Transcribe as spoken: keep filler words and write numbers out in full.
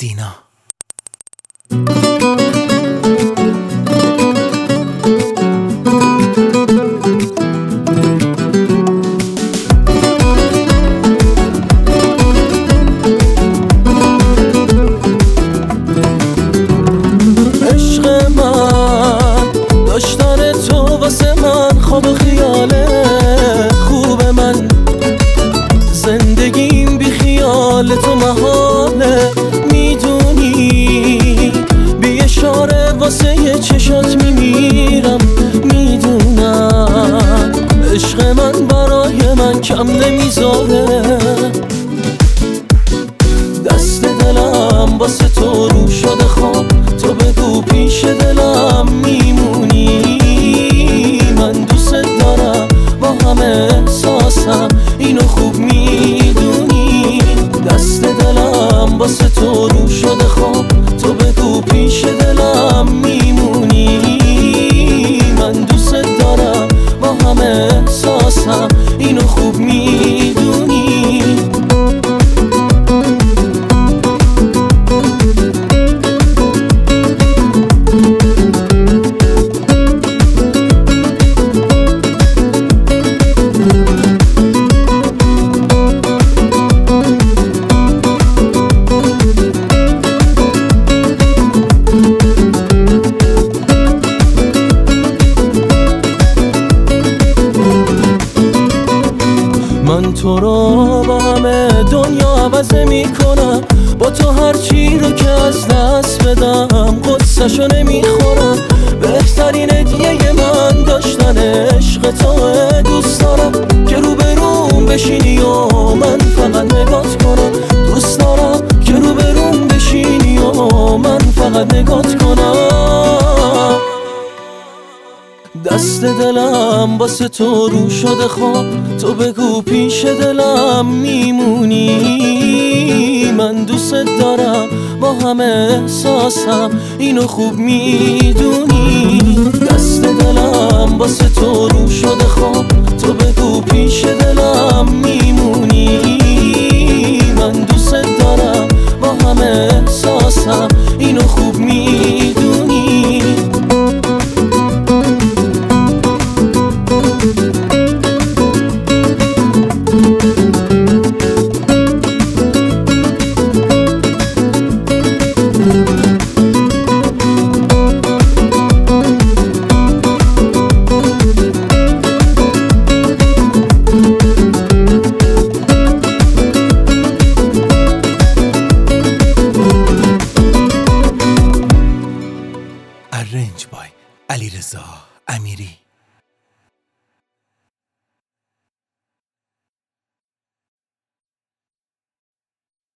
سینا. عشق من داشتن تو واسه من خواب و خیاله خوب من، زندگیم بی خیال تو محاله. میدونی بی اشاره واسه یه چشات میمیرم، میدونم عشق من برای من کم نمیذاره. دست دلم واسه تو رو شده خواب، تو بگو پیش دلم میمونی. من دوست دارم با همه احساسم اینو خوب میدونی. دست دلم واسه تو رو شده خواب، تو بگو پیش دلم میمونی. من دوست دارم با همه احساسم اینو خوب میدونی. من تو رو با همه دنیا عوض میکنم، با تو هر چی رو که از دست بدم قصه‌شو نمیخورم. بهترین هدیه من داشتن عشق توه. دوست دارم که روبروم بشینی و من فقط نگات کنم. دوست دارم که روبروم بشینی و من فقط نگات کنم. دست دلم واسه تو رو شده خواب، تو بگو پیش دلم میمونی. من دوست دارم با همه احساسم اینو خوب میدونی. دست دلم واسه تو رو شده خواب، تو بگو پیش دلم میمونی. من دوست دارم با همه احساسم اینو خوب میدونی. Arranged by علیرضا امیری.